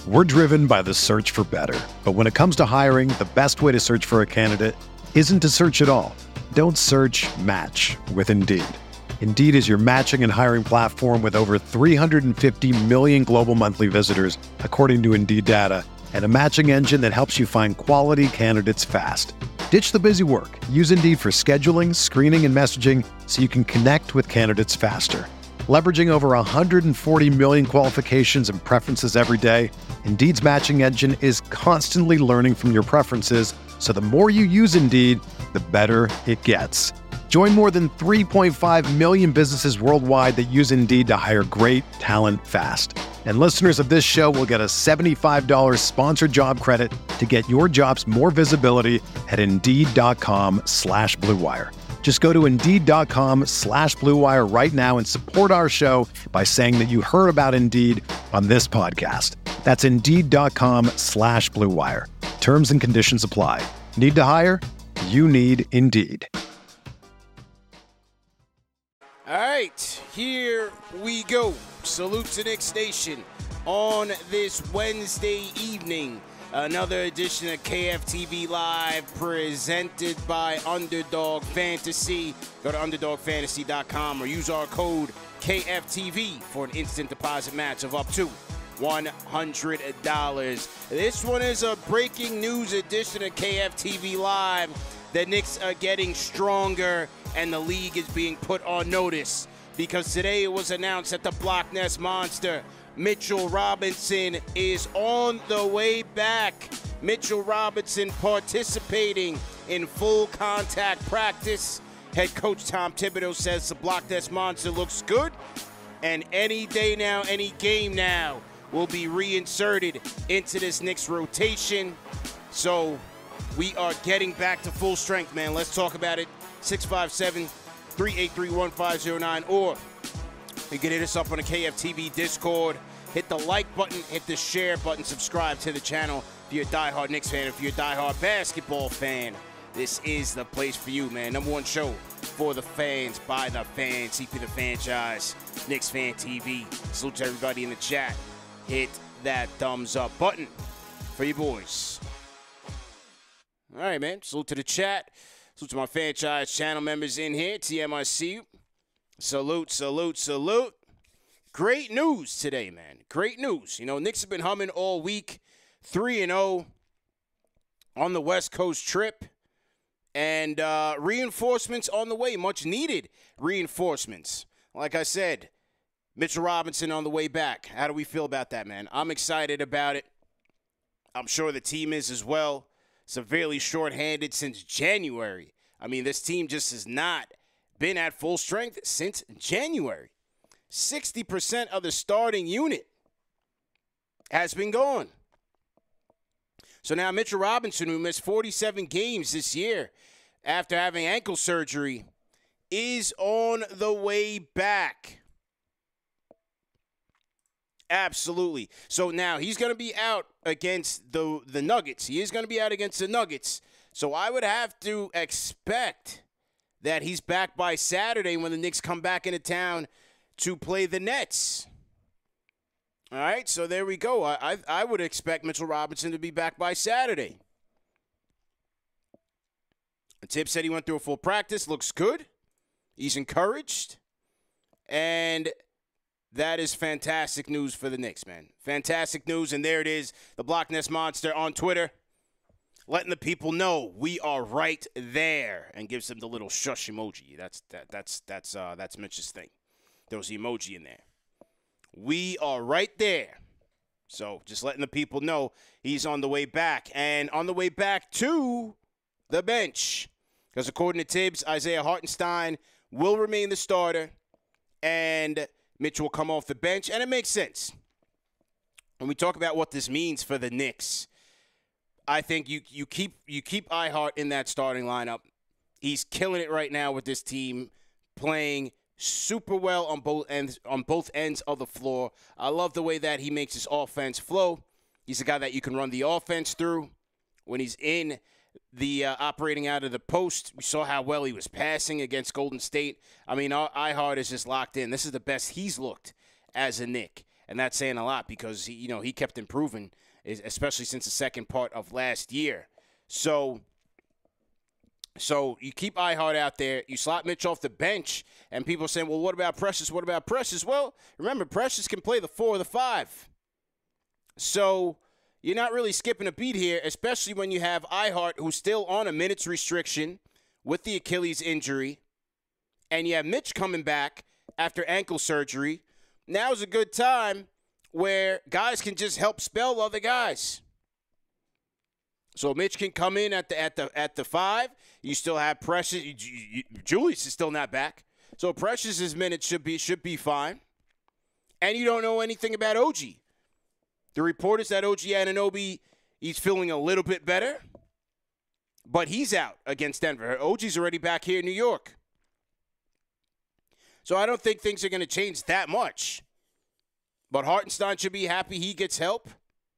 We're driven by the search for better. But when it comes to hiring, the best way to search for a candidate isn't to search at all. Don't search, match with Indeed. Indeed is your matching and hiring platform with over 350 million global monthly visitors, according to Indeed data, and a matching engine that helps you find quality candidates fast. Ditch the busy work. Use Indeed for scheduling, screening, and messaging so you can connect with candidates faster. Leveraging over 140 million qualifications and preferences every day, Indeed's matching engine is constantly learning from your preferences, so the more you use Indeed, the better it gets. Join more than 3.5 million businesses worldwide that use Indeed to hire great talent fast. And listeners of this show will get a $75 sponsored job credit to get your jobs more visibility at Indeed.com/Blue Wire. Just go to Indeed.com/Blue Wire right now and support our show by saying that you heard about Indeed on this podcast. That's Indeed.com/Blue Wire. Terms and conditions apply. Need to hire? You need Indeed. All right, here we go. Salute to Knicks Nation on this Wednesday evening. Another edition of KFTV Live presented by Underdog Fantasy. Go to UnderdogFantasy.com or use our code KFTV for an instant deposit match of up to $100. This one is a breaking news edition of KFTV Live. The Knicks are getting stronger and the league is being put on notice because today it was announced that the Block Nest Monster, Mitchell Robinson, is on the way back. Mitchell Robinson participating in full contact practice. Head coach Tom Thibodeau says the Block Nest Monster looks good, and any day now, any game now, will be reinserted into this Knicks rotation. So we are getting back to full strength, man. Let's talk about it. 657-383-1509, or you can hit us up on the KFTV Discord. Hit the like button, hit the share button, subscribe to the channel if you're a diehard Knicks fan. If you're a diehard basketball fan, this is the place for you, man. Number one show for the fans, by the fans, CP the Franchise, Knicks Fan TV. Salute to everybody in the chat. Hit that thumbs up button for you boys. All right, man. Salute to the chat. Salute to my franchise channel members in here. TMIC. Salute, salute, salute. Great news today, man. Great news. You know, Knicks have been humming all week. 3-0 on the West Coast trip. And reinforcements on the way. Much needed reinforcements. Like I said, Mitchell Robinson on the way back. How do we feel about that, man? I'm excited about it. I'm sure the team is as well. Severely shorthanded since January. I mean, this team just has not been at full strength since January. 60% of the starting unit has been gone. So now Mitchell Robinson, who missed 47 games this year after having ankle surgery, is on the way back. Absolutely. So now he's going to be out against the Nuggets. He is going to be out against the Nuggets. So I would have to expect that he's back by Saturday when the Knicks come back into town to play the Nets. All right, so there we go. I would expect Mitchell Robinson to be back by Saturday. Tip said he went through a full practice. Looks good. He's encouraged. And that is fantastic news for the Knicks, man. Fantastic news, and there it is. The Block Nest Monster on Twitter, letting the people know we are right there, and gives them the little shush emoji. That's Mitch's thing. There was the emoji in there. We are right there. So just letting the people know he's on the way back, and on the way back to the bench, because according to Tibbs, Isaiah Hartenstein will remain the starter, and Mitch will come off the bench, and it makes sense. When we talk about what this means for the Knicks, I think you keep Ihart in that starting lineup. He's killing it right now with this team, playing super well on both ends of the floor. I love the way that he makes his offense flow. He's a guy that you can run the offense through when he's in the operating out of the post. We saw how well he was passing against Golden State. I mean, Ihart is just locked in. This is the best he's looked as a Knick. And that's saying a lot because, he kept improving, especially since the second part of last year. So you keep Ihart out there. You slot Mitch off the bench, and people are saying, well, what about Precious? What about Precious? Well, remember, Precious can play the 4 or the 5. So you're not really skipping a beat here, especially when you have Ihart, who's still on a minutes restriction with the Achilles injury, and you have Mitch coming back after ankle surgery. Now's a good time where guys can just help spell other guys. So Mitch can come in at the 5. You still have Precious. Julius is still not back, so Precious's minutes should be fine. And you don't know anything about OG. The report is that OG Anunoby, he's feeling a little bit better, but he's out against Denver. OG's already back here in New York. So I don't think things are going to change that much. But Hartenstein should be happy he gets help.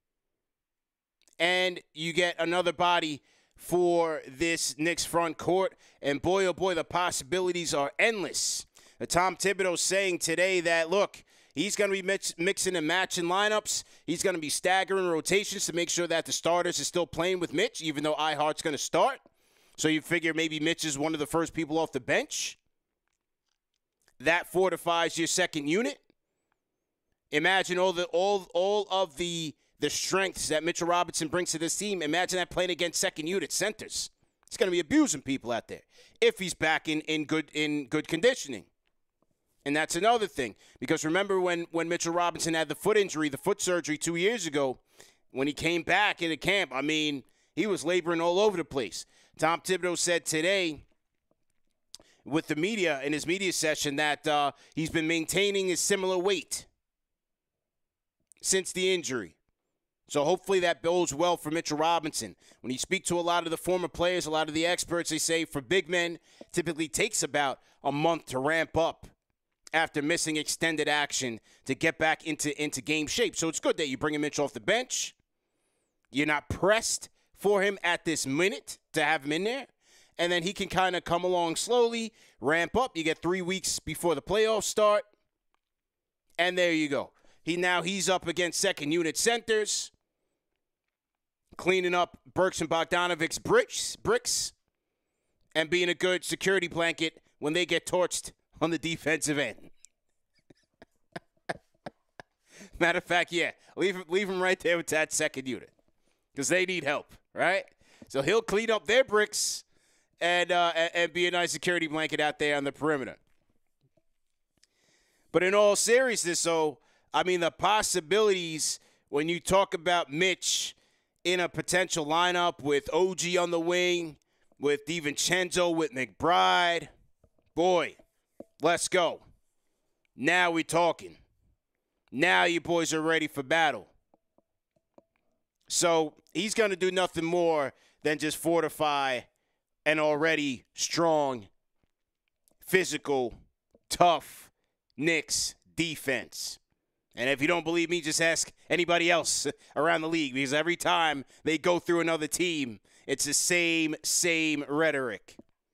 And you get another body for this Knicks front court. And boy, oh boy, the possibilities are endless. Tom Thibodeau saying today that, look, he's going to be mixing and matching lineups. He's going to be staggering rotations to make sure that the starters are still playing with Mitch, even though Ihart's going to start. So you figure maybe Mitch is one of the first people off the bench. That fortifies your second unit. Imagine all of the strengths that Mitchell Robinson brings to this team. Imagine that playing against second unit centers. He's going to be abusing people out there if he's back in good conditioning. And that's another thing. Because remember when Mitchell Robinson had the foot injury, the foot surgery 2 years ago, when he came back into camp, I mean, he was laboring all over the place. Tom Thibodeau said today with the media in his media session that he's been maintaining his similar weight since the injury. So hopefully that bodes well for Mitchell Robinson. When you speak to a lot of the former players, a lot of the experts, they say for big men, typically takes about a month to ramp up after missing extended action to get back into game shape. So it's good that you bring him Mitch off the bench. You're not pressed for him at this minute to have him in there. And then he can kind of come along slowly, ramp up. You get 3 weeks before the playoffs start. And there you go. He's up against second unit centers, cleaning up Burks and Bogdanovic's bricks, and being a good security blanket when they get torched on the defensive end. Matter of fact, yeah, leave him right there with that second unit because they need help, right? So he'll clean up their bricks and be a nice security blanket out there on the perimeter. But in all seriousness, though, I mean, the possibilities when you talk about Mitch in a potential lineup with OG on the wing, with DiVincenzo, with McBride, boy, let's go. Now we're talking. Now you boys are ready for battle. So he's going to do nothing more than just fortify an already strong, physical, tough Knicks defense. And if you don't believe me, just ask anybody else around the league, because every time they go through another team, it's the same rhetoric.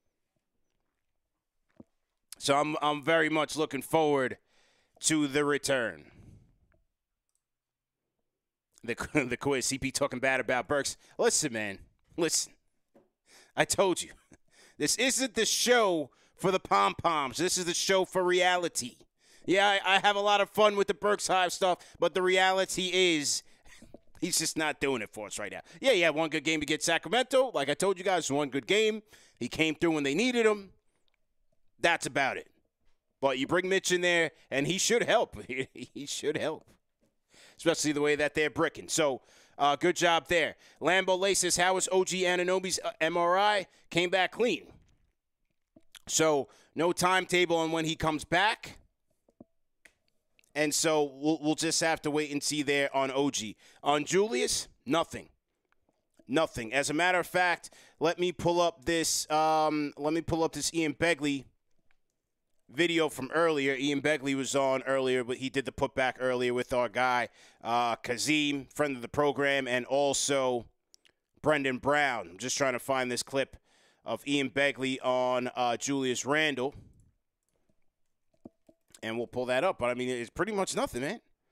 So I'm very much looking forward to the return. The quiz, CP talking bad about Burks. Listen, man. Listen. I told you. This isn't the show for the pom-poms. This is the show for reality. Yeah, I have a lot of fun with the Burks Hive stuff, but the reality is he's just not doing it for us right now. Yeah, he had one good game against Sacramento. Like I told you guys, one good game. He came through when they needed him. That's about it. But you bring Mitch in there, and he should help. He should help, especially the way that they're bricking. So good job there. Lambo Lay says, how was OG Anunoby's MRI? Came back clean. So no timetable on when he comes back. And so we'll just have to wait and see there on OG. On Julius, nothing. Nothing. As a matter of fact, let me pull up this Ian Begley video from earlier. Ian Begley was on earlier, but he did the putback earlier with our guy, Kazim, friend of the program, and also Brendan Brown. I'm just trying to find this clip of Ian Begley on Julius Randle. And we'll pull that up. But, I mean, it's pretty much nothing, man.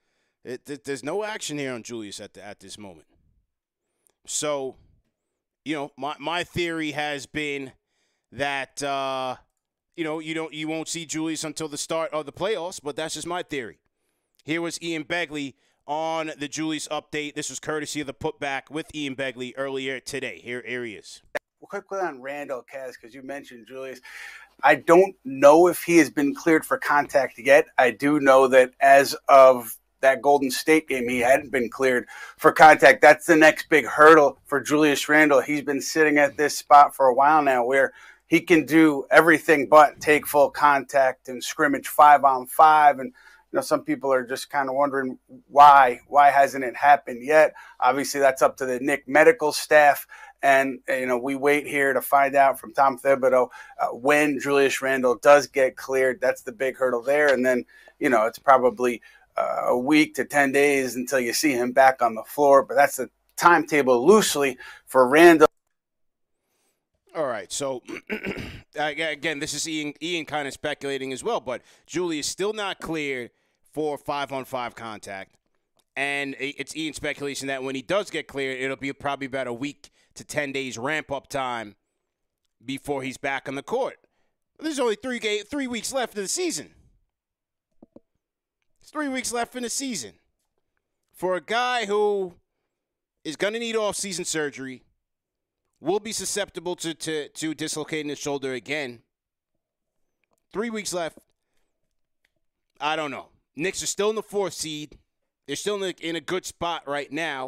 There's no action here on Julius at this moment. So, my theory has been that you won't see Julius until the start of the playoffs, but that's just my theory. Here was Ian Begley on the Julius update. This was courtesy of the putback with Ian Begley earlier today. Here he is. Well, quickly on Randall, Kaz, because you mentioned Julius. I don't know if he has been cleared for contact yet. I do know that as of that Golden State game, he hadn't been cleared for contact. That's the next big hurdle for Julius Randle. He's been sitting at this spot for a while now where he can do everything but take full contact and scrimmage 5-on-5. And some people are just kind of wondering why hasn't it happened yet? Obviously, that's up to the Knick medical staff. And, we wait here to find out from Tom Thibodeau when Julius Randle does get cleared. That's the big hurdle there. And then, it's probably a week to 10 days until you see him back on the floor. But that's the timetable loosely for Randle. All right, so again, this is Ian kind of speculating as well, but Julius still not cleared for 5-on-5 contact, and it's Ian's speculation that when he does get cleared, it'll be probably about a week to 10 days ramp-up time before he's back on the court. There's only 3 weeks left in the season. There's 3 weeks left in the season. For a guy who is going to need off-season surgery, will be susceptible to dislocating his shoulder again. 3 weeks left. I don't know. Knicks are still in the 4th seed. They're still in a good spot right now.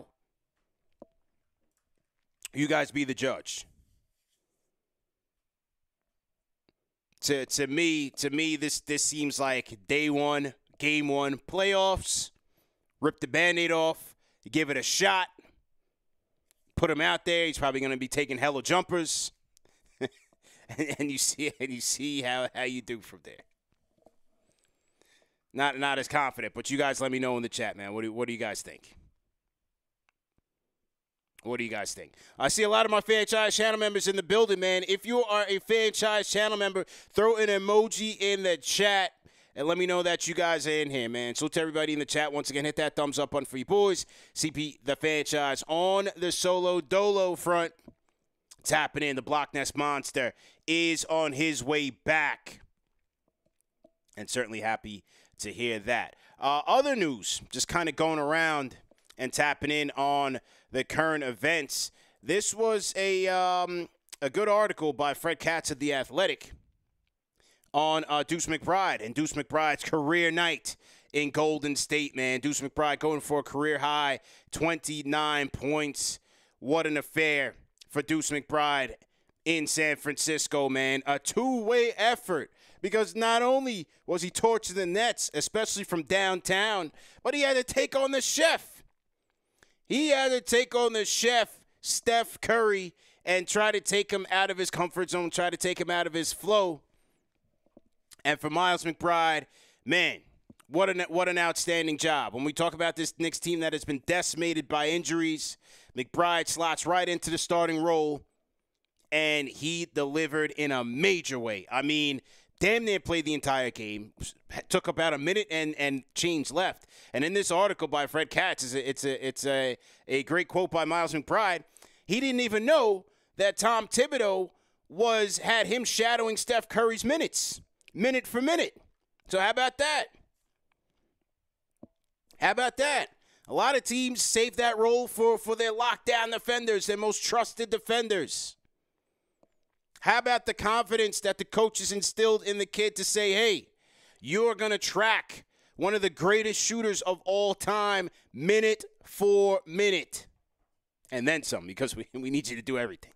You guys be the judge. To me, this seems like day one, game one, playoffs. Rip the Band-Aid off. You give it a shot. Put him out there. He's probably going to be taking hella jumpers, and you see how you do from there. Not as confident, but you guys let me know in the chat, man. What do you guys think? What do you guys think? I see a lot of my franchise channel members in the building, man. If you are a franchise channel member, throw an emoji in the chat. And let me know that you guys are in here, man. So to everybody in the chat, once again, hit that thumbs up button for you boys. CP, the franchise, on the solo dolo front. Tapping in. The Block Nest Monster is on his way back. And certainly happy to hear that. Other news, just kind of going around and tapping in on the current events. This was a good article by Fred Katz of The Athletic on Deuce McBride and Deuce McBride's career night in Golden State, man. Deuce McBride going for a career high, 29 points. What an affair for Deuce McBride in San Francisco, man. A two-way effort because not only was he torching the Nets, especially from downtown, but he had to take on the chef. He had to take on the chef, Steph Curry, and try to take him out of his comfort zone, try to take him out of his flow. And for Miles McBride, man, what an outstanding job. When we talk about this Knicks team that has been decimated by injuries, McBride slots right into the starting role, and he delivered in a major way. I mean, damn near played the entire game. Took about a minute and change left. And in this article by Fred Katz, it's a great quote by Miles McBride. He didn't even know that Tom Thibodeau had him shadowing Steph Curry's minutes. Minute for minute. So how about that? How about that? A lot of teams save that role for their lockdown defenders, their most trusted defenders. How about the confidence that the coaches instilled in the kid to say, hey, you're going to track one of the greatest shooters of all time minute for minute. And then some, because we need you to do everything.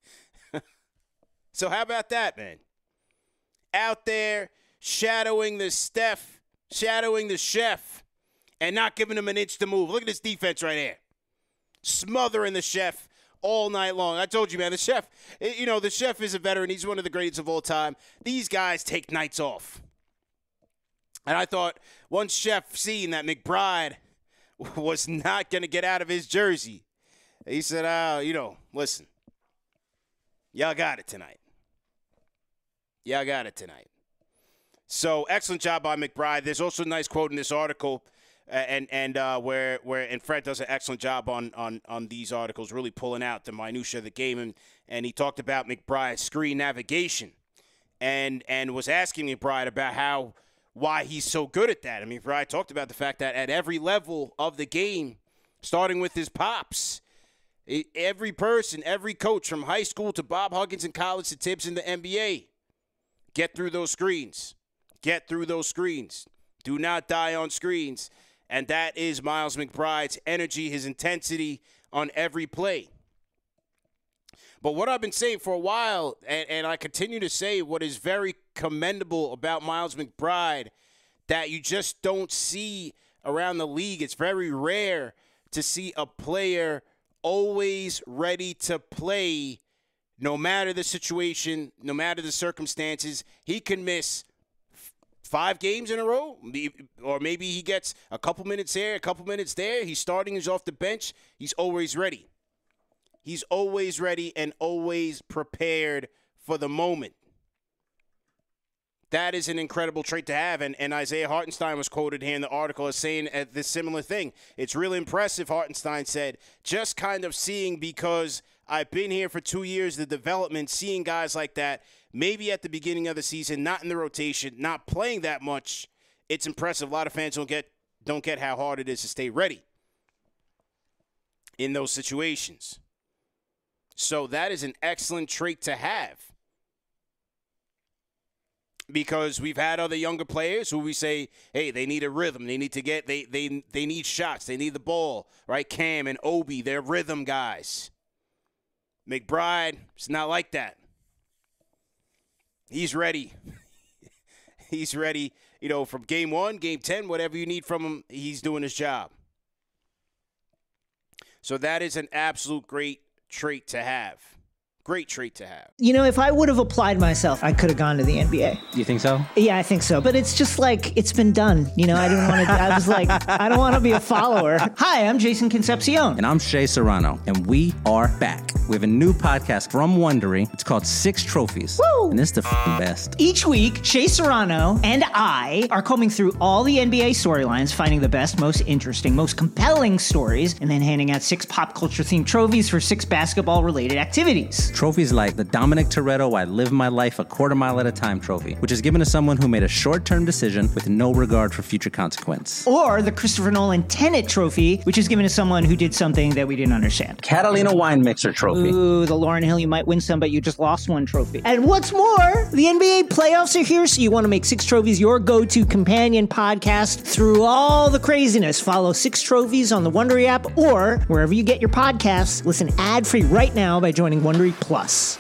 So how about that, man? Out there shadowing the Steph, shadowing the chef, and not giving him an inch to move. Look at this defense right here. Smothering the chef all night long. I told you, man, the chef is a veteran. He's one of the greatest of all time. These guys take nights off. And I thought once Chef seen that McBride was not going to get out of his jersey, he said, listen, y'all got it tonight. Yeah, I got it tonight. So, excellent job by McBride. There's also a nice quote in this article. and Fred does an excellent job on these articles, really pulling out the minutia of the game, and he talked about McBride's screen navigation, and was asking McBride about why he's so good at that. I mean, McBride talked about the fact that at every level of the game, starting with his pops, every person, every coach from high school to Bob Huggins in college to Tibbs in the NBA, get through those screens. Get through those screens. Do not die on screens. And that is Miles McBride's energy, his intensity on every play. But what I've been saying for a while, and I continue to say what is very commendable about Miles McBride that you just don't see around the league. It's very rare to see a player always ready to play no matter the situation, no matter the circumstances. He can miss 5 games in a row, or maybe he gets a couple minutes here, a couple minutes there. He's starting, he's off the bench. He's always ready. He's always ready and always prepared for the moment. That is an incredible trait to have, and Isaiah Hartenstein was quoted here in the article as saying this similar thing. It's really impressive, Hartenstein said, just kind of seeing, because I've been here for 2 years, the development, seeing guys like that, maybe at the beginning of the season, not in the rotation, not playing that much. It's impressive. A lot of fans don't get how hard it is to stay ready in those situations. So that is an excellent trait to have, because we've had other younger players who we say, hey, they need a rhythm. They need to get they need shots. They need the ball, right? Cam and Obi, they're rhythm guys. McBride, it's not like that. He's ready. He's ready, from game 1, game 10, whatever you need from him, he's doing his job. So that is an absolute great trait to have. Great trait to have. If I would have applied myself, I could have gone to the NBA. You think so? Yeah, I think so. But it's just like, it's been done. I didn't want to, I was like, I don't want to be a follower. Hi, I'm Jason Concepcion. And I'm Shea Serrano. And we are back. We have a new podcast from Wondery. It's called Six Trophies. Woo! And it's the best. Each week, Shea Serrano and I are combing through all the NBA storylines, finding the best, most interesting, most compelling stories, and then handing out 6 pop culture themed trophies for 6 basketball-related activities. Trophies like the Dominic Toretto I Live My Life a Quarter Mile at a Time trophy, which is given to someone who made a short-term decision with no regard for future consequence. Or the Christopher Nolan Tenet trophy, which is given to someone who did something that we didn't understand. Catalina Wine Mixer trophy. Ooh, the Lauryn Hill, you might win some, but you just lost one trophy. And what's more, the NBA playoffs are here, so you want to make 6 Trophies your go-to companion podcast through all the craziness. Follow 6 Trophies on the Wondery app or wherever you get your podcasts. Listen ad-free right now by joining Wondery Plus.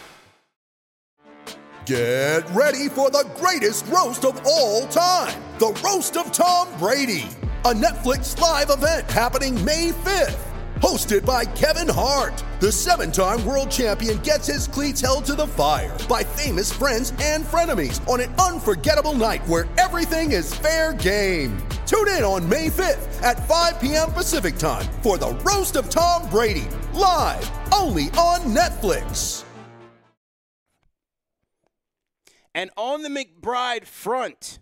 Get ready for the greatest roast of all time, the Roast of Tom Brady, a Netflix live event happening May 5th. Hosted by Kevin Hart, the 7-time world champion gets his cleats held to the fire by famous friends and frenemies on an unforgettable night where everything is fair game. Tune in on May 5th at 5 p.m. Pacific time for the Roast of Tom Brady, live only on Netflix. And on the McBride front,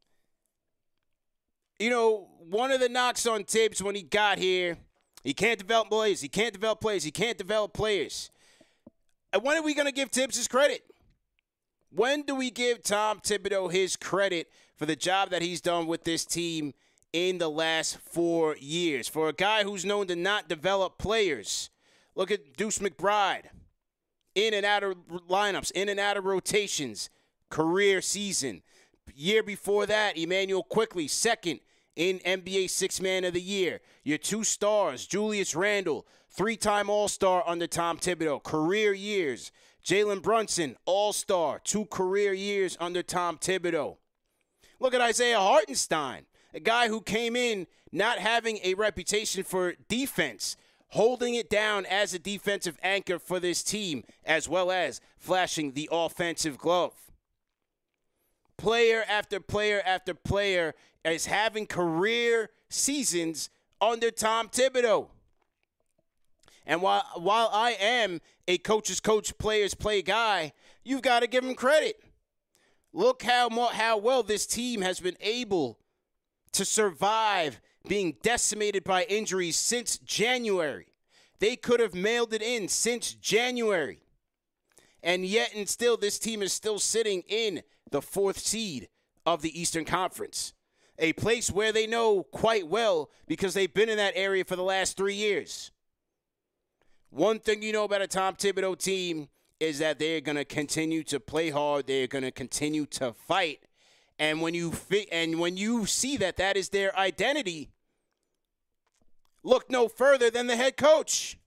one of the knocks on Tibbs when he got here, he can't develop players. He can't develop players. He can't develop players. And when are we going to give Tibbs his credit? When do we give Tom Thibodeau his credit for the job that he's done with this team in the last 4 years? For a guy who's known to not develop players. Look at Deuce McBride. In and out of lineups, in and out of rotations. Career season. Year before that, Emmanuel Quickley, second in NBA Sixth Man of the Year. Your 2 stars, Julius Randle, 3-time All-Star under Tom Thibodeau, career years. Jalen Brunson, All-Star, 2 career years under Tom Thibodeau. Look at Isaiah Hartenstein, a guy who came in not having a reputation for defense, holding it down as a defensive anchor for this team, as well as flashing the offensive glove. Player after player after player is having career seasons under Tom Thibodeau. And while I am a coach's coach, players play guy, you've got to give him credit. Look how well this team has been able to survive being decimated by injuries since January. They could have mailed it in since January. And yet and still, this team is still sitting in the 4th seed of the Eastern Conference, a place where they know quite well because they've been in that area for the last 3 years. One thing you know about a Tom Thibodeau team is that they're going to continue to play hard. They're going to continue to fight. And when you see that that is their identity, look no further than the head coach.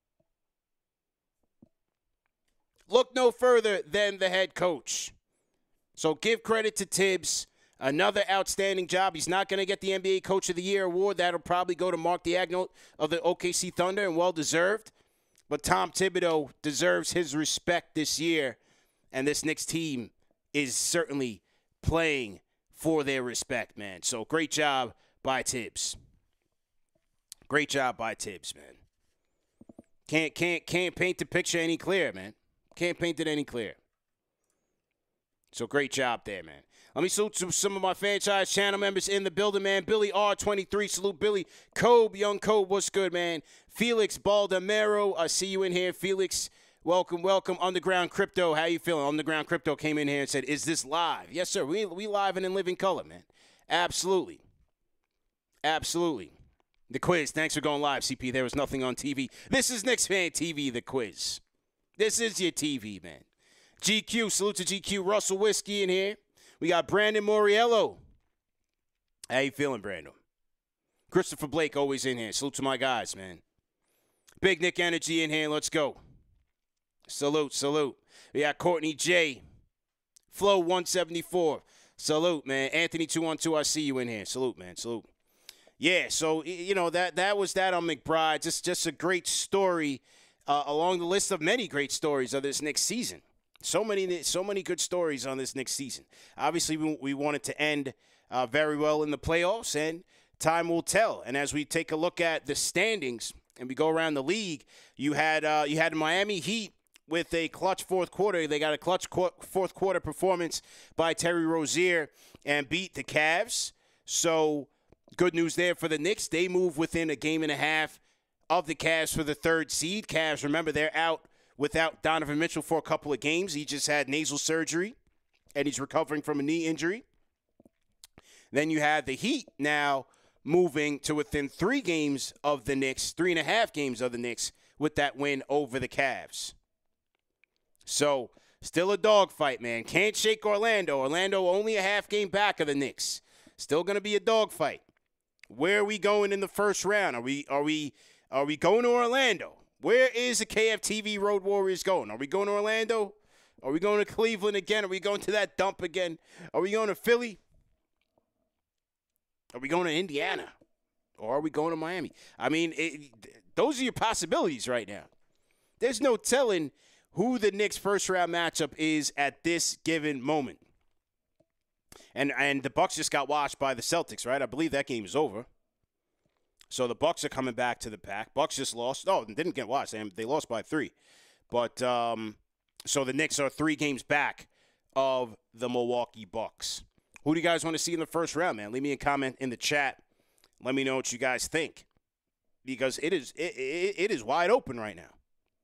Look no further than the head coach. So give credit to Tibbs. Another outstanding job. He's not going to get the NBA Coach of the Year award. That'll probably go to Mark Diagno of the OKC Thunder, and well-deserved. But Tom Thibodeau deserves his respect this year, and this Knicks team is certainly playing for their respect, man. So great job by Tibbs. Great job by Tibbs, man. Can't paint the picture any clearer, man. Can't paint it any clearer. So great job there, man. Let me salute some of my franchise channel members in the building, man. Billy R23, salute Billy. Kobe, young Kobe, what's good, man? Felix Baldamero, I see you in here. Felix, welcome. Underground Crypto, how you feeling? Underground Crypto came in here and said, is this live? Yes, sir. We live and in living color, man. Absolutely. The quiz, thanks for going live, CP. There was nothing on TV. This is Knicks Fan TV, the quiz. This is your TV, man. GQ, salute to GQ. Russell Whiskey in here. We got Brandon Moriello. How you feeling, Brandon? Christopher Blake always in here. Salute to my guys, man. Big Nick Energy in here. Let's go. Salute. We got Courtney J. Flow 174. Salute, man. Anthony 212, I see you in here. Salute, man. Salute. Yeah, so, you know, that was that on McBride. Just a great story along the list of many great stories of this Knicks season. So many good stories on this Knicks season. Obviously, we want it to end very well in the playoffs, and time will tell. And as we take a look at the standings and we go around the league, you had Miami Heat with a clutch fourth quarter. They got a clutch fourth quarter performance by Terry Rozier and beat the Cavs. So good news there for the Knicks. They move within a game and a half of the Cavs for the 3rd seed. Cavs, remember, they're out without Donovan Mitchell for a couple of games. He just had nasal surgery, and he's recovering from a knee injury. Then you have the Heat now moving to within 3 games of the Knicks, 3.5 games of the Knicks, with that win over the Cavs. So, still a dogfight, man. Can't shake Orlando. Orlando only a half game back of the Knicks. Still going to be a dogfight. Where are we going in the first round? Are we going to Orlando? Where is the KFTV Road Warriors going? Are we going to Orlando? Are we going to Cleveland again? Are we going to that dump again? Are we going to Philly? Are we going to Indiana? Or are we going to Miami? I mean, those are your possibilities right now. There's no telling who the Knicks' first-round matchup is at this given moment. And the Bucks just got washed by the Celtics, right? I believe that game is over. So the Bucks are coming back to the pack. Bucks just lost. Oh, didn't get washed. They lost by 3. But so the Knicks are 3 games back of the Milwaukee Bucks. Who do you guys want to see in the first round, man? Leave me a comment in the chat. Let me know what you guys think, because it is wide open right now.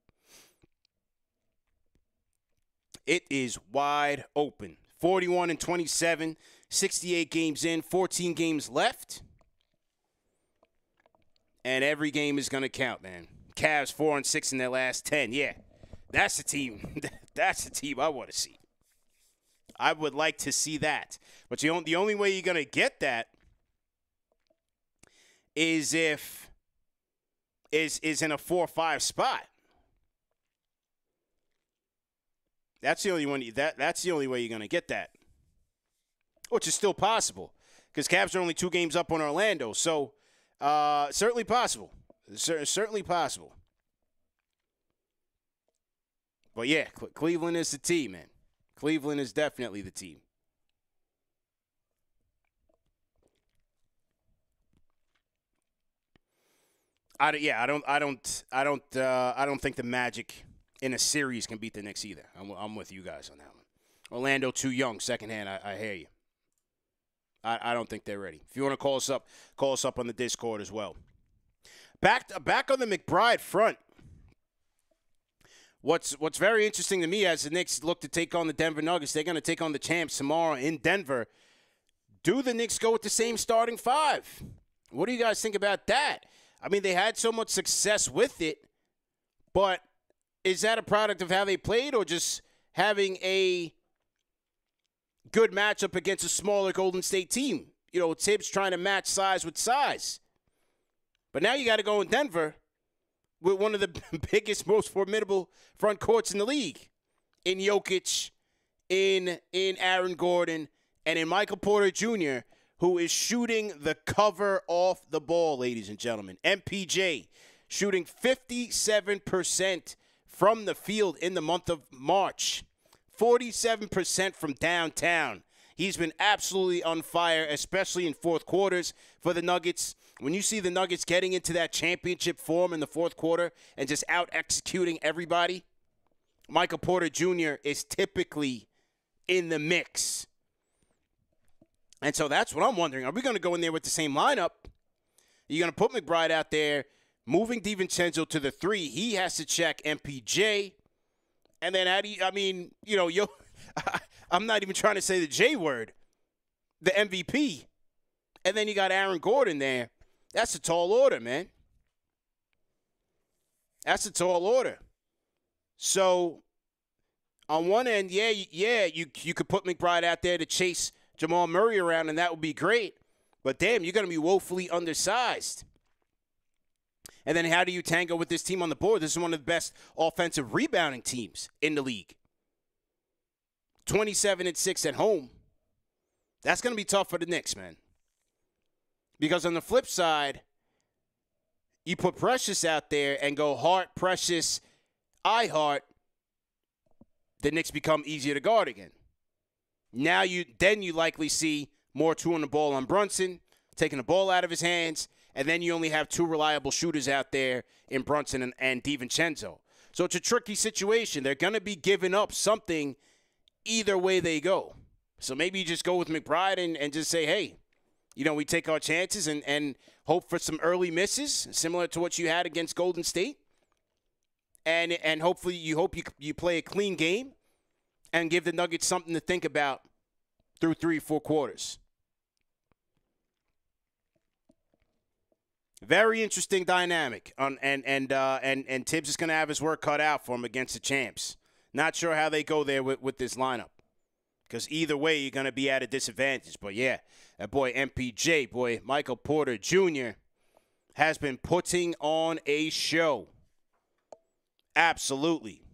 It is wide open. 41-27, 68 games in, 14 games left. And every game is going to count, man. Cavs 4-6 in their last 10. Yeah, that's the team. That's the team I want to see. I would like to see that. But the only way you're going to get that is if is in a 4-5 spot. That's the only one. That's the only way you're going to get that, which is still possible because Cavs are only 2 games up on Orlando. So. Certainly possible. Certainly possible. But, yeah, Cleveland is the team, man. Cleveland is definitely the team. I don't think the Magic in a series can beat the Knicks either. I'm with you guys on that one. Orlando too young, secondhand. I hear you. I don't think they're ready. If you want to call us up on the Discord as well. Back on the McBride front. What's very interesting to me as the Knicks look to take on the Denver Nuggets, they're going to take on the champs tomorrow in Denver. Do the Knicks go with the same starting five? What do you guys think about that? I mean, they had so much success with it, but is that a product of how they played or just having a good matchup against a smaller Golden State team? You know, Tibbs trying to match size with size. But now you got to go in Denver with one of the biggest, most formidable front courts in the league. In Jokic, in Aaron Gordon, and in Michael Porter Jr., who is shooting the cover off the ball, ladies and gentlemen. MPJ shooting 57% from the field in the month of March. 47% from downtown. He's been absolutely on fire, especially in fourth quarters for the Nuggets. When you see the Nuggets getting into that championship form in the fourth quarter and just out-executing everybody, Michael Porter Jr. is typically in the mix. And so that's what I'm wondering. Are we going to go in there with the same lineup? You're going to put McBride out there, moving DiVincenzo to the 3. He has to check MPJ. And then, I'm not even trying to say the J word, the MVP. And then you got Aaron Gordon there. That's a tall order, man. That's a tall order. So, on one end, you could put McBride out there to chase Jamal Murray around, and that would be great. But, damn, you're going to be woefully undersized. And then how do you tango with this team on the board? This is one of the best offensive rebounding teams in the league. 27-6 at home. That's going to be tough for the Knicks, man. Because on the flip side, you put Precious out there and go Hart, Precious, Hart, the Knicks become easier to guard again. Now you likely see more two on the ball on Brunson, taking the ball out of his hands, and then you only have two reliable shooters out there in Brunson and DiVincenzo. So it's a tricky situation. They're going to be giving up something either way they go. So maybe you just go with McBride and just say, hey, we take our chances and hope for some early misses, similar to what you had against Golden State. And hopefully you play a clean game and give the Nuggets something to think about through 3-4 quarters. Very interesting dynamic. And Tibbs is going to have his work cut out for him against the champs. Not sure how they go there with this lineup. Because either way, you're going to be at a disadvantage. But, yeah, that boy MPJ, Michael Porter Jr. has been putting on a show. Absolutely.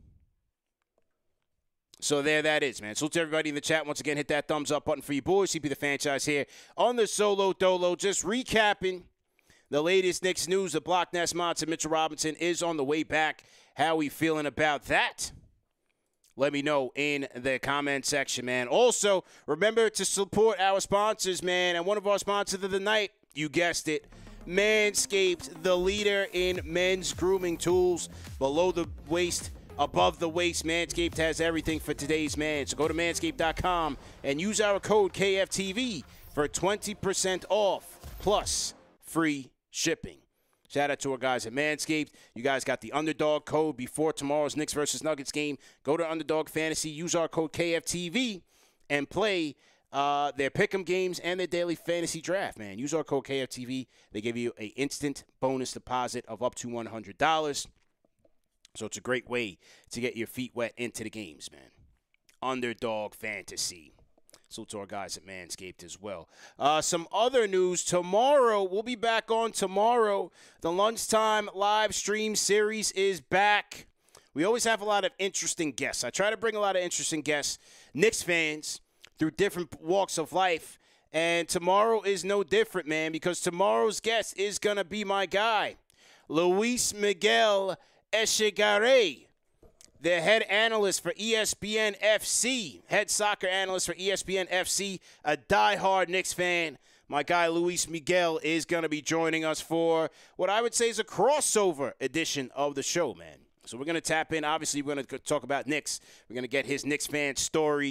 So there that is, man. Salute to everybody in the chat. Once again, hit that thumbs up button for you boys. CP the Franchise here on the Solo Dolo. Just recapping the latest Knicks news. The Block Nest Monster Mitchell Robinson is on the way back. How we feeling about that? Let me know in the comment section, man. Also, remember to support our sponsors, man. And one of our sponsors of the night, you guessed it, Manscaped, the leader in men's grooming tools. Below the waist, above the waist, Manscaped has everything for today's man. So go to manscaped.com and use our code KFTV for 20% off plus free shipping. Shout out to our guys at Manscaped. You guys got the Underdog code before tomorrow's Knicks versus Nuggets game. Go to Underdog Fantasy, use our code KFTV, and play their pick'em games and their daily fantasy draft, man. Use our code KFTV. They give you an instant bonus deposit of up to $100. So it's a great way to get your feet wet into the games, man. Underdog Fantasy. Salute to our guys at Manscaped as well. Some other news. Tomorrow, we'll be back on tomorrow. The Lunchtime live stream series is back. We always have a lot of interesting guests. I try to bring a lot of interesting guests, Knicks fans, through different walks of life. And tomorrow is no different, man, because tomorrow's guest is going to be my guy, Luis Miguel Echegaray, the head analyst for ESPN FC, head soccer analyst for ESPN FC, a diehard Knicks fan. My guy Luis Miguel is going to be joining us for what I would say is a crossover edition of the show, man. So we're going to tap in. Obviously, we're going to talk about Knicks. We're going to get his Knicks fan story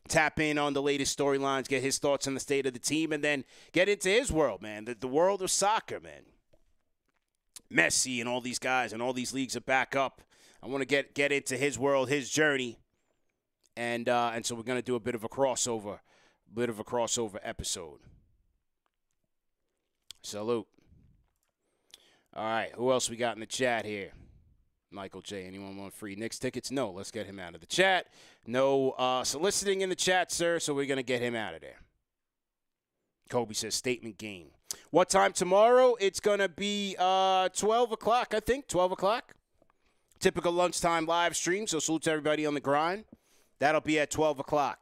tap in on the latest storylines, get his thoughts on the state of the team, and then get into his world, man, the world of soccer, man. Messi and all these guys and all these leagues are back up. I want to get into his world, his journey, and so we're going to do a bit of a crossover episode. Salute. All right, who else we got in the chat here? Michael J. Anyone want free Knicks tickets? No, let's get him out of the chat. No soliciting in the chat, sir, so we're going to get him out of there. Kobe says statement game. What time tomorrow? It's going to be 12 o'clock, I think, 12 o'clock. Typical lunchtime live stream, so salute to everybody on the grind. That'll be at 12 o'clock.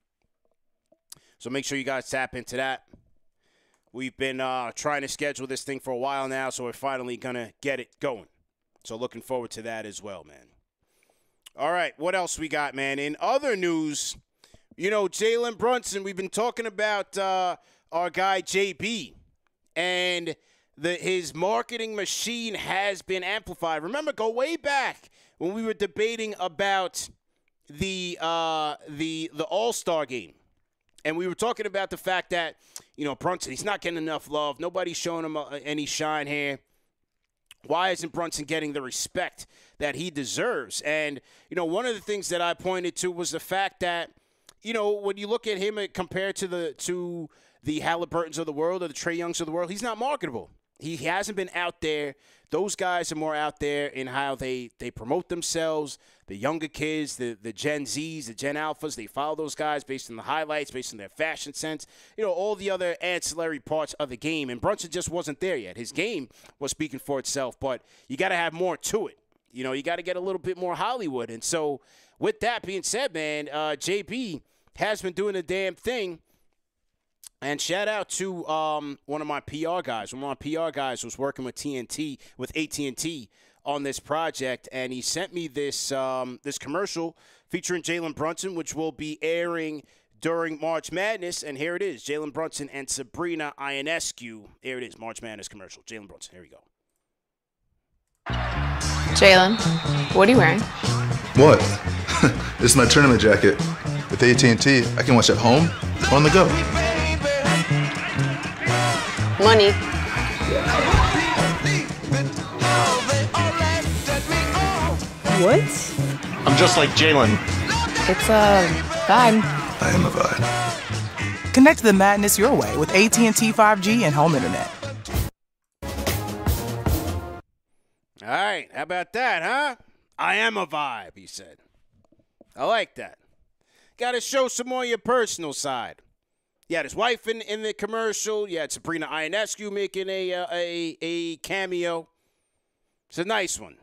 So make sure you guys tap into that. We've been trying to schedule this thing for a while now, so we're finally going to get it going. So looking forward to that as well, man. All right, what else we got, man? In other news, Jalen Brunson, we've been talking about our guy JB, and his marketing machine has been amplified. Remember, go way back when we were debating about the All-Star game. And we were talking about the fact that, Brunson, he's not getting enough love. Nobody's showing him any shine here. Why isn't Brunson getting the respect that he deserves? And, one of the things that I pointed to was the fact that, when you look at him compared to the Halliburtons of the world or the Trae Youngs of the world, he's not marketable. He hasn't been out there. Those guys are more out there in how they promote themselves. The younger kids, the Gen Zs, the Gen Alphas, they follow those guys based on the highlights, based on their fashion sense, all the other ancillary parts of the game. And Brunson just wasn't there yet. His game was speaking for itself, but you got to have more to it. You got to get a little bit more Hollywood. And so with that being said, man, JB has been doing the damn thing. And shout out to one of my PR guys. One of my PR guys was working with AT&T on this project, and he sent me this commercial featuring Jalen Brunson, which will be airing during March Madness. And here it is, Jalen Brunson and Sabrina Ionescu. Here it is, March Madness commercial. Jalen Brunson, here we go. Jalen, what are you wearing? What? This is my tournament jacket. With AT&T, I can watch at home or on the go. Money. What? I'm just like Jalen. It's a vibe. I am a vibe. Connect the madness your way with AT&T 5G and home internet. All right, how about that, huh? I am a vibe, he said. I like that. Got to show some more of your personal side. You had his wife in the commercial. You had Sabrina Ionescu making a cameo. It's a nice one.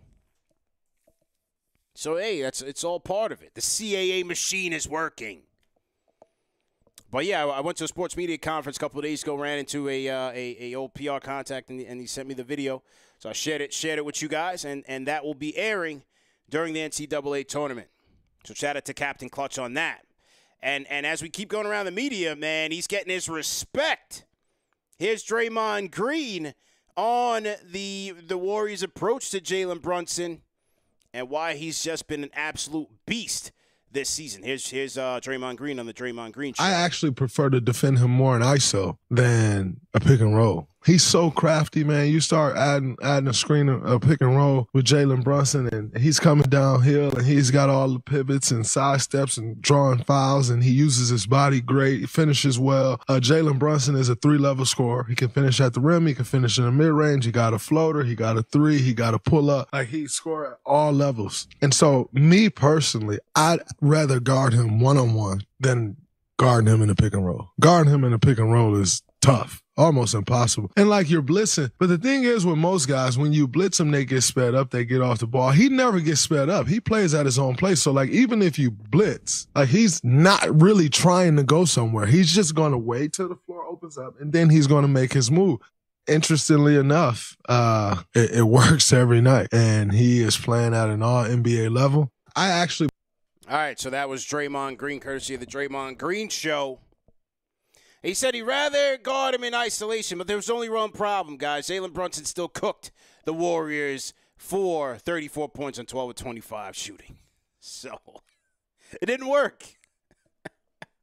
So, hey, it's all part of it. The CAA machine is working. But, yeah, I went to a sports media conference a couple of days ago, ran into a old PR contact, and he sent me the video. So I shared it with you guys, and that will be airing during the NCAA tournament. So shout out to Captain Clutch on that. And as we keep going around the media, man, he's getting his respect. Here's Draymond Green on the Warriors' approach to Jalen Brunson and why he's just been an absolute beast this season. Here's Draymond Green on the Draymond Green Show. I actually prefer to defend him more in ISO than a pick and roll. He's so crafty, man. You start adding a screen, a pick and roll with Jalen Brunson, and he's coming downhill, and he's got all the pivots and side steps and drawing fouls, and he uses his body great. He finishes well. Jalen Brunson is a 3-level scorer. He can finish at the rim. He can finish in the mid-range. He got a floater. He got a 3. He got a pull-up. Like, he score at all levels. And so, me personally, I'd rather guard him one-on-one than guard him in a pick and roll. Guarding him in a pick and roll is tough. Almost impossible. And like you're blitzing. But the thing is with most guys, when you blitz them, they get sped up, they get off the ball. He never gets sped up. He plays at his own pace. So like even if you blitz, like he's not really trying to go somewhere. He's just going to wait till the floor opens up and then he's going to make his move. Interestingly enough, it works every night. And he is playing at an all NBA level. All right, so that was Draymond Green, courtesy of the Draymond Green Show. He said he'd rather guard him in isolation, but there was only one problem, guys. Jalen Brunson still cooked the Warriors for 34 points on 12 of 25 shooting. So, it didn't work.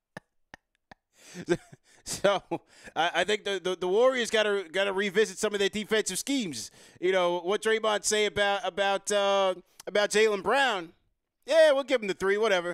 So I think the Warriors got to revisit some of their defensive schemes. You know what Draymond say about Jaylen Brown? Yeah, we'll give him the 3, whatever.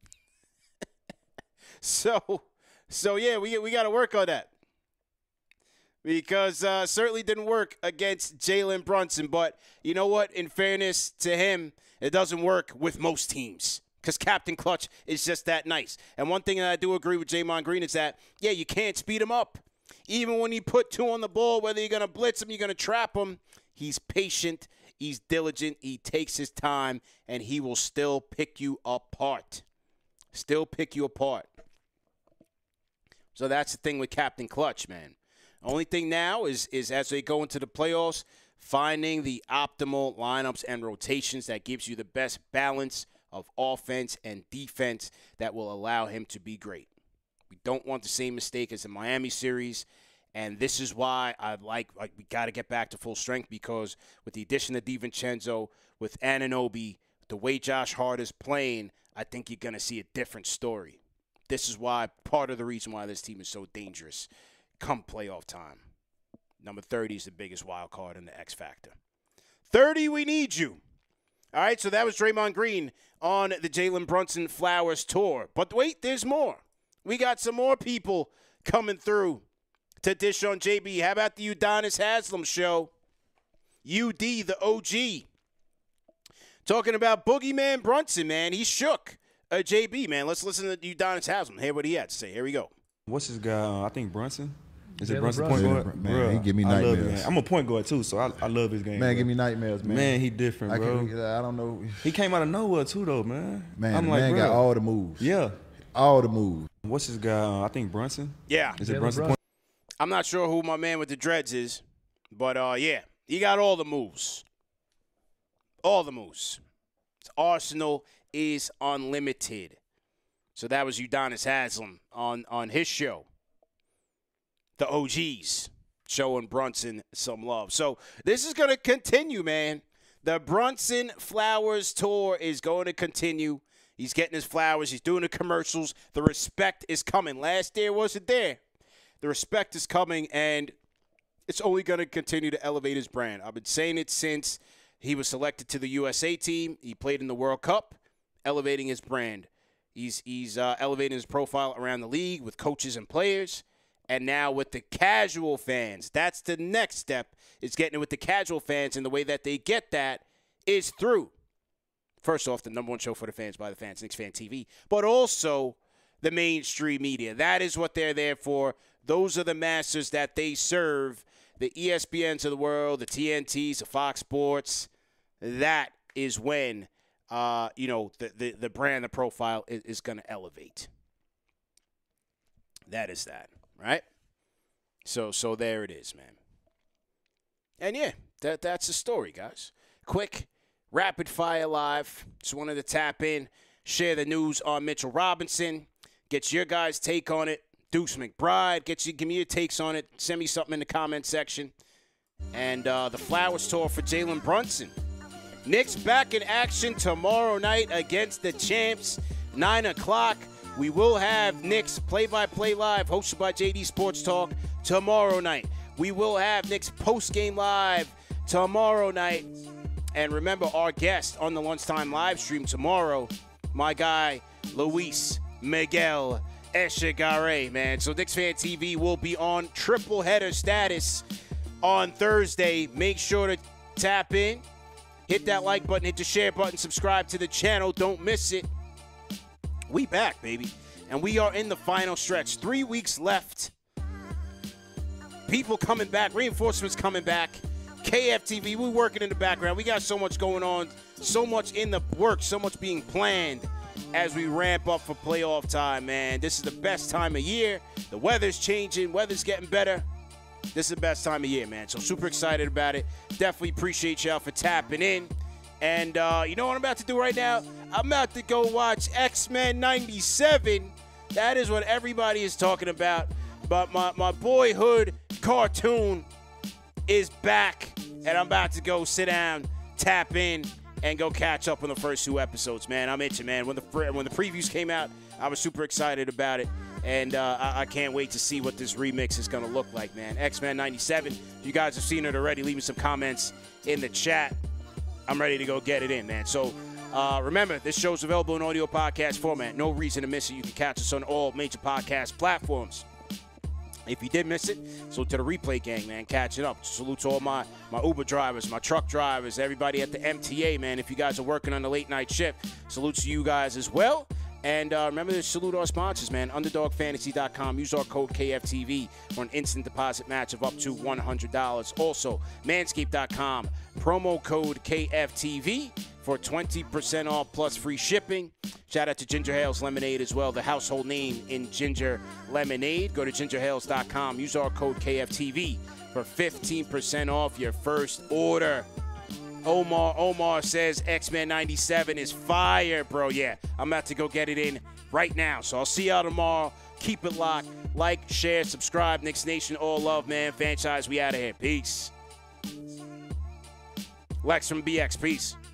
So yeah, we got to work on that because certainly didn't work against Jalen Brunson. But you know what? In fairness to him, it doesn't work with most teams. Because Captain Clutch is just that nice. And one thing that I do agree with Draymond Green is that, yeah, you can't speed him up. Even when you put 2 on the ball, whether you're going to blitz him, you're going to trap him, he's patient, he's diligent, he takes his time, and he will still pick you apart. Still pick you apart. So that's the thing with Captain Clutch, man. Only thing now is as they go into the playoffs, finding the optimal lineups and rotations that gives you the best balance of offense and defense that will allow him to be great. We don't want the same mistake as the Miami series, and this is why I like we got to get back to full strength because with the addition of DiVincenzo, with Anunoby, the way Josh Hart is playing, I think you're going to see a different story. This is why part of the reason why this team is so dangerous come playoff time. Number 30 is the biggest wild card in the X Factor. 30, we need you. All right, so that was Draymond Green on the Jalen Brunson Flowers tour. But wait, there's more. We got some more people coming through to dish on JB. How about the Udonis Haslem show? UD, the OG. Talking about Boogeyman Brunson, man. He shook JB, man. Let's listen to Udonis Haslem. Hear what he had to say. Here we go. What's his guy? I think Brunson. Is it Jalen Brunson point guard? Man, Bruh, he give me I love nightmares. it. I'm a point guard too, so I love his game. Man, bro. give me nightmares, man. Man, he different, bro. I don't know. He came out of nowhere too, though, man. Man, I'm the like, man bruh. got all the moves. Yeah. All the moves. What's his guy? I think Brunson. Yeah. Is it Brunson? Point? I'm not sure who my man with the dreads is, but yeah, he got all the moves. All the moves. Arsenal is unlimited. So that was Udonis Haslem on his show. The OGs showing Brunson some love. So this is going to continue, man. The Brunson Flowers tour is going to continue. He's getting his flowers. He's doing the commercials. The respect is coming. Last year wasn't there. The respect is coming, and it's only going to continue to elevate his brand. I've been saying it since he was selected to the USA team. He played in the World Cup, elevating his brand. He's elevating his profile around the league with coaches and players. And now with the casual fans, that's the next step, is getting it with the casual fans. And the way that they get that is through, first off, the number one show for the fans by the fans, Knicks Fan TV, but also the mainstream media. That is what they're there for. Those are the masters that they serve, the ESPNs of the world, the TNTs, the Fox Sports. That is when, the brand, the profile is going to elevate. That is that. Right? So there it is, man. And yeah, that's the story, guys. Quick, rapid fire live. Just wanted to tap in, share the news on Mitchell Robinson, get your guys' take on it. Deuce McBride, give me your takes on it. Send me something in the comment section. And the Flowers tour for Jalen Brunson. Knicks back in action tomorrow night against the champs, 9 o'clock. We will have Knicks play-by-play live, hosted by JD Sports Talk, tomorrow night. We will have Knicks post-game live tomorrow night. And remember, our guest on the Lunchtime live stream tomorrow, my guy, Luis Miguel Echegaray, man. So Knicks Fan TV will be on triple header status on Thursday. Make sure to tap in, hit that like button, hit the share button, subscribe to the channel. Don't miss it. We back, baby. And we are in the final stretch. 3 weeks left. People coming back. Reinforcements coming back. KFTV, we're working in the background. We got so much going on. So much in the works. So much being planned as we ramp up for playoff time, man. This is the best time of year. The weather's changing. Weather's getting better. This is the best time of year, man. So super excited about it. Definitely appreciate y'all for tapping in. And you know what I'm about to do right now? I'm about to go watch X-Men 97. That is what everybody is talking about. But my boyhood cartoon is back. And I'm about to go sit down, tap in, and go catch up on the first 2 episodes, man. I'm itching, man. When the previews came out, I was super excited about it. And I can't wait to see what this remix is going to look like, man. X-Men 97. If you guys have seen it already, leave me some comments in the chat. I'm ready to go get it in, man. So remember, this show's available in audio podcast format. No reason to miss it. You can catch us on all major podcast platforms. If you did miss it, salute to the replay gang, man. Catching up. Salute to all my Uber drivers, my truck drivers, everybody at the MTA, man. If you guys are working on the late night shift, salute to you guys as well. And remember to salute our sponsors, man. UnderdogFantasy.com. Use our code KFTV for an instant deposit match of up to $100. Also, Manscaped.com. Promo code KFTV for 20% off plus free shipping. Shout out to Ginger Hale's Lemonade as well, the household name in ginger lemonade. Go to gingerhales.com. Use our code KFTV for 15% off your first order. Omar says X-Men 97 is fire, bro. Yeah, I'm about to go get it in right now. So I'll see y'all tomorrow. Keep it locked. Like, share, subscribe. Knicks Nation, all love, man. Franchise, we out of here. Peace. Lex from BX, peace.